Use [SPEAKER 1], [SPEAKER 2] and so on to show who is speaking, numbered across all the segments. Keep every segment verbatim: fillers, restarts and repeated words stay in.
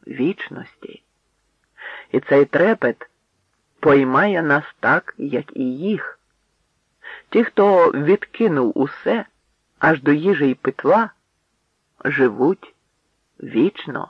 [SPEAKER 1] вічності. І цей трепет поймає нас так, як і їх. Ті, хто відкинув усе, аж до їжі й питва, живуть вічно.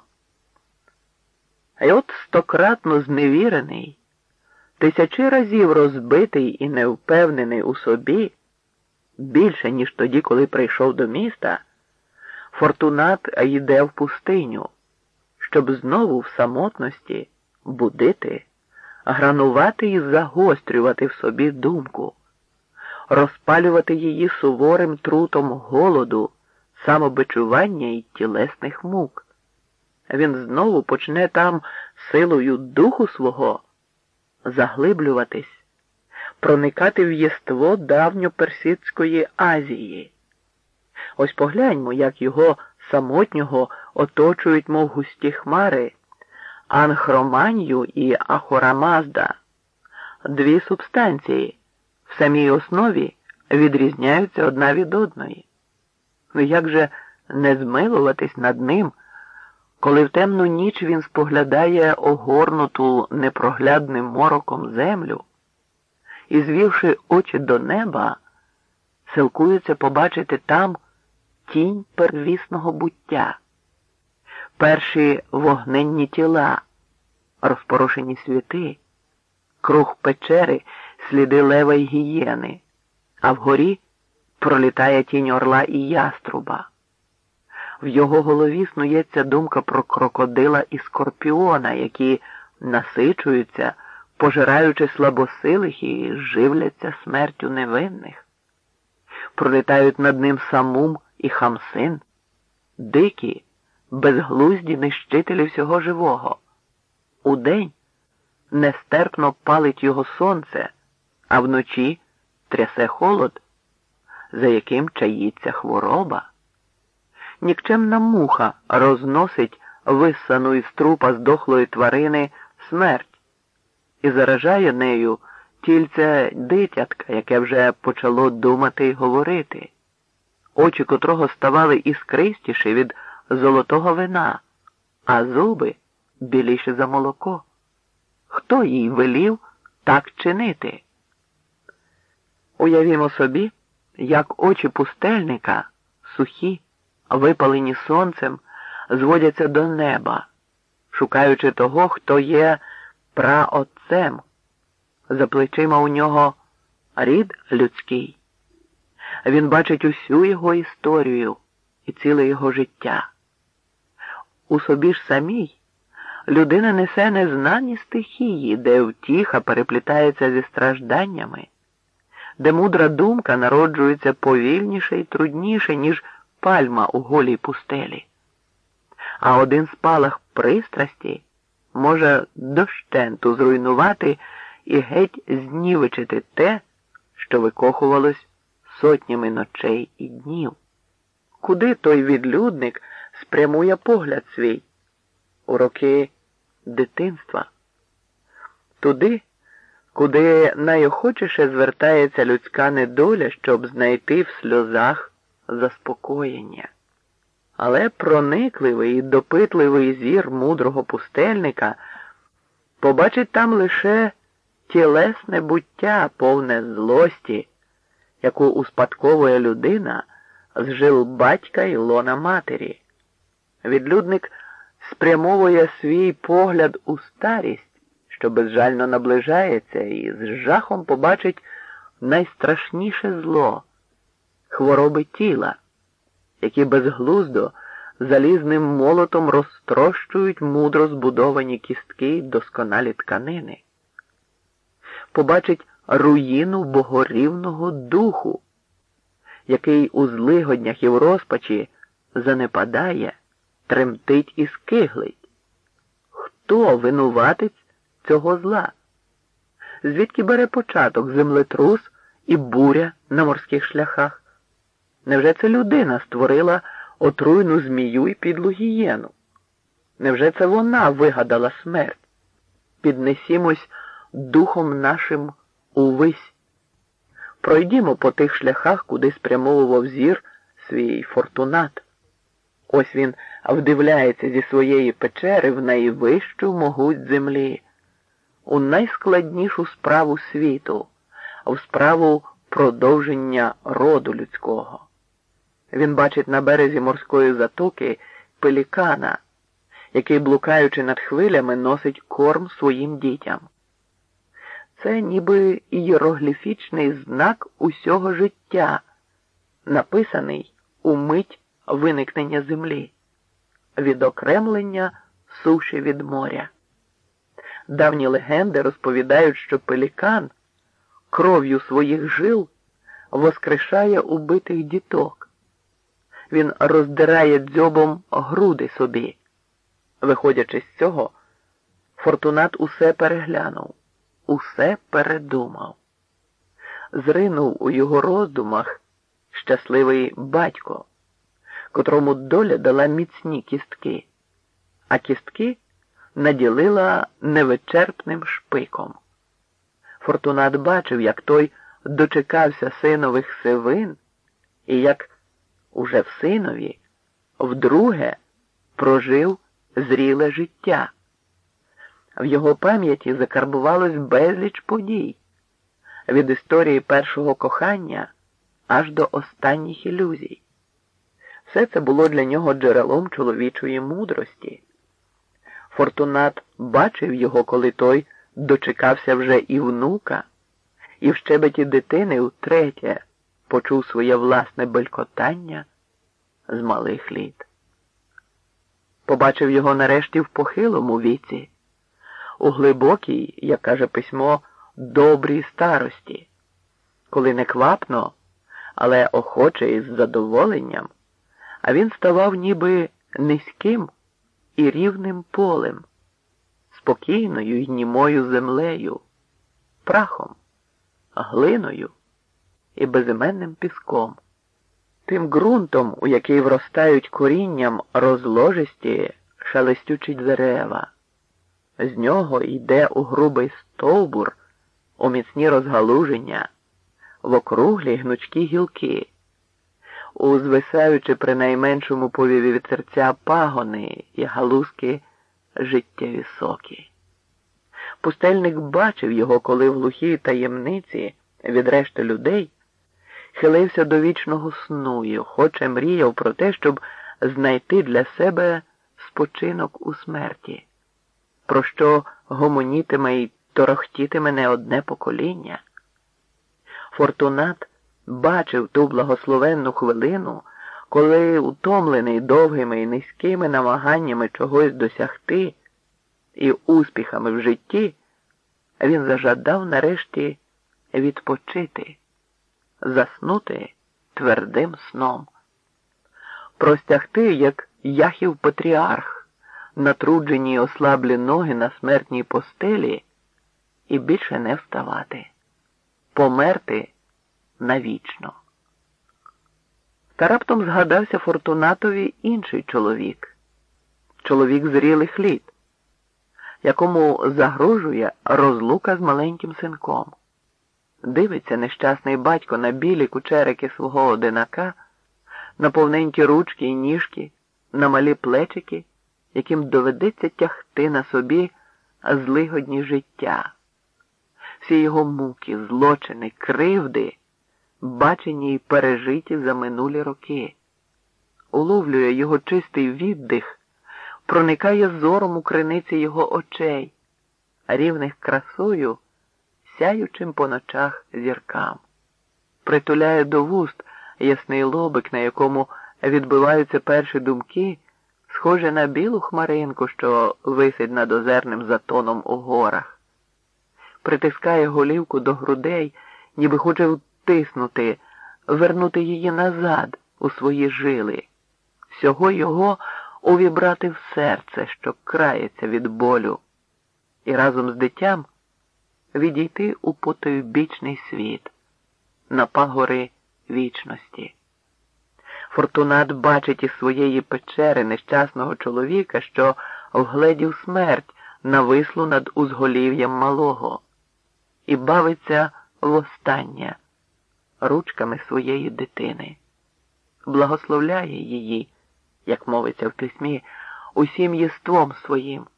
[SPEAKER 1] А й от стократно зневірений, тисячі разів розбитий і невпевнений у собі, більше, ніж тоді, коли прийшов до міста, Фортунат йде в пустиню, щоб знову в самотності будити, гранувати і загострювати в собі думку, розпалювати її суворим трутом голоду, самобичування і тілесних мук. Він знову почне там силою духу свого заглиблюватись, проникати в єство давньоперсидської Азії. Ось погляньмо, як його самотнього оточують, мов густі хмари, Анхроманью і Ахурамазда. Дві субстанції в самій основі відрізняються одна від одної. Ну як же не змилуватись над ним, коли в темну ніч він споглядає огорнуту непроглядним мороком землю і, звівши очі до неба, силкується побачити там тінь первісного буття, перші вогненні тіла, розпорошені світи, круг печери сліди лева й гієни, а вгорі пролітає тінь орла і яструба. В його голові снується думка про крокодила і скорпіона, які насичуються, пожираючи слабосилих і живляться смертю невинних. Пролітають над ним Самум і Хамсин, дикі, безглузді нищителі всього живого. Удень нестерпно палить його сонце, а вночі трясе холод, за яким чаїться хвороба. Нікчемна муха розносить виссану із трупа здохлої тварини смерть і заражає нею тільце дитятка, яке вже почало думати й говорити, очі котрого ставали іскристіші від золотого вина, а зуби біліші за молоко. Хто їй велів так чинити? Уявімо собі, як очі пустельника, сухі, випалені сонцем, зводяться до неба, шукаючи того, хто є праотцем. За плечима у нього рід людський. Він бачить усю його історію і ціле його життя. У собі ж самій людина несе незнані стихії, де втіха переплітається зі стражданнями, де мудра думка народжується повільніше і трудніше, ніж пальма у голій пустелі. А один спалах пристрасті може дощенту зруйнувати і геть знівечити те, що викохувалось сотнями ночей і днів. Куди той відлюдник спрямує погляд свій? У роки дитинства. Туди, куди найохочіше звертається людська недоля, щоб знайти в сльозах заспокоєння. Але проникливий і допитливий зір мудрого пустельника побачить там лише тілесне буття, повне злості, яку успадковує людина з жил батька і лона матері. Відлюдник спрямовує свій погляд у старість, що безжально наближається, і з жахом побачить найстрашніше зло – хвороби тіла, які безглуздо залізним молотом розтрощують мудро збудовані кістки й досконалі тканини. Побачить руїну богорівного духу, який у злигоднях і в розпачі занепадає, тремтить і скиглить. Хто винуватець цього зла? Звідки бере початок землетрус і буря на морських шляхах? Невже це людина створила отруйну змію і підлу гієну? Невже це вона вигадала смерть? Піднесімось духом нашим увись. Пройдімо по тих шляхах, куди спрямовував зір свій Фортунат. Ось він вдивляється зі своєї печери в найвищу могуть землі, у найскладнішу справу світу, в справу продовження роду людського. Він бачить на березі морської затоки пелікана, який, блукаючи над хвилями, носить корм своїм дітям. Це ніби ієрогліфічний знак усього життя, написаний у мить виникнення землі, відокремлення суші від моря. Давні легенди розповідають, що пелікан кров'ю своїх жил воскрешає убитих діток. Він роздирає дзьобом груди собі. Виходячи з цього, Фортунат усе переглянув, усе передумав. Зринув у його роздумах щасливий батько, котрому доля дала міцні кістки, а кістки наділила невичерпним шпиком. Фортунат бачив, як той дочекався синових сивин, і як уже в синові вдруге прожив зріле життя. В його пам'яті закарбувалось безліч подій, від історії першого кохання аж до останніх ілюзій. Все це було для нього джерелом чоловічої мудрості. Фортунат бачив його, коли той дочекався вже і внука, і в щебеті дитини втретє почув своє власне белькотання з малих літ. Побачив його нарешті в похилому віці, у глибокій, як каже письмо, добрій старості, коли не квапно, але охоче і з задоволенням, а він ставав ніби низьким і рівним полем, спокійною й німою землею, прахом, глиною і безіменним піском, тим ґрунтом, у який вростають корінням розложисті шелестючі дерева. З нього йде у грубий стовбур, у міцні розгалуження, в округлі гнучкі гілки, у звисаючи при найменшому повіві від серця пагони і галузки життєві соки. Пустельник бачив його, коли в глухій таємниці від решти людей хилився до вічного сну і охоче мріяв про те, щоб знайти для себе спочинок у смерті, про що гомонітиме й торохтітиме не одне покоління. Фортунат бачив ту благословенну хвилину, коли, утомлений довгими і низькими намаганнями чогось досягти і успіхами в житті, він зажадав нарешті відпочити, заснути твердим сном, простягти, як Яхів патріарх, натруджені й ослаблі ноги на смертній постелі і більше не вставати, померти навічно. Та раптом згадався Фортунатові інший чоловік, чоловік зрілих літ, якому загрожує розлука з маленьким синком. Дивиться нещасний батько на білі кучерики свого одинака, на повненькі ручки і ніжки, на малі плечики, яким доведеться тягти на собі злигодні життя. Всі його муки, злочини, кривди, бачені й пережиті за минулі роки. Уловлює його чистий віддих, проникає зором у криниці його очей, рівних красою, сяючим по ночах зіркам. Притуляє до вуст ясний лобик, на якому відбиваються перші думки, схоже на білу хмаринку, що висить над озерним затоном у горах. Притискає голівку до грудей, ніби хоче втиснути, вернути її назад у свої жили, всього його увібрати в серце, що крається від болю, і разом з дитям відійти у потойбічний світ, на пагори вічності. Фортунат бачить із своєї печери нещасного чоловіка, що вгледів смерть, навислу над узголів'ям малого, і бавиться востаннє ручками своєї дитини, благословляє її як мовиться в письмі, усім єством своїм.